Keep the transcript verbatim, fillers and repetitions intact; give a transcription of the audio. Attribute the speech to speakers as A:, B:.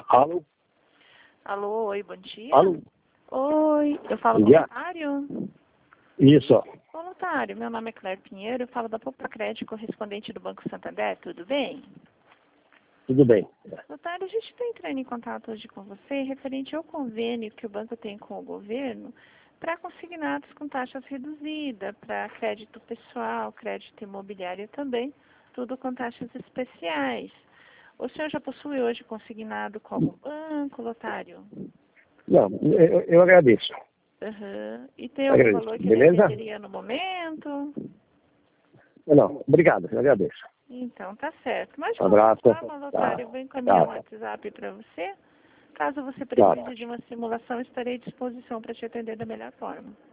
A: Alô?
B: Alô, oi, bom dia.
A: Alô?
B: Oi, eu falo
A: Bom
B: com o
A: dia.
B: Lotário.
A: Isso.
B: Ô, Lotário, meu nome é Claire Pinheiro, eu falo da Poupa Crédito, correspondente do Banco Santander, tudo bem?
A: Tudo bem.
B: Lotário, a gente está entrando em contato hoje com você referente ao convênio que o banco tem com o governo para consignados com taxas reduzidas, para crédito pessoal, crédito imobiliário também, tudo com taxas especiais. O senhor já possui hoje consignado com algum banco, Lotário?
A: Não, eu, eu agradeço.
B: Uhum. E tem algum
A: Agradeço.
B: valor que
A: Beleza?
B: deveria no momento?
A: Não, obrigado, eu agradeço.
B: Então, tá certo. Mas de
A: Um
B: qualquer
A: abraço.
B: forma, Lotário,
A: Tá.
B: eu vou encaminhar um
A: Tá.
B: WhatsApp para você. Caso você
A: Tá.
B: precise de uma simulação, estarei à disposição para te atender da melhor forma.